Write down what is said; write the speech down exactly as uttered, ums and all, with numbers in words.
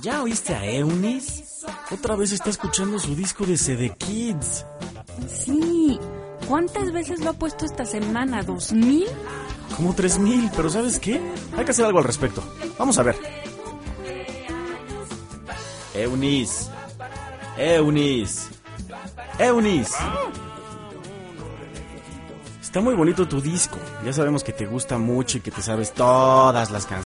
¿Ya oíste a Eunice? Otra vez está escuchando su disco de C D Kids. Sí. ¿Cuántas veces lo ha puesto esta semana? ¿Dos mil? Como tres mil, pero ¿sabes qué? Hay que hacer algo al respecto. Vamos a ver. Eunice. Eunice. Eunice. Está muy bonito tu disco. Ya sabemos que te gusta mucho y que te sabes todas las canciones.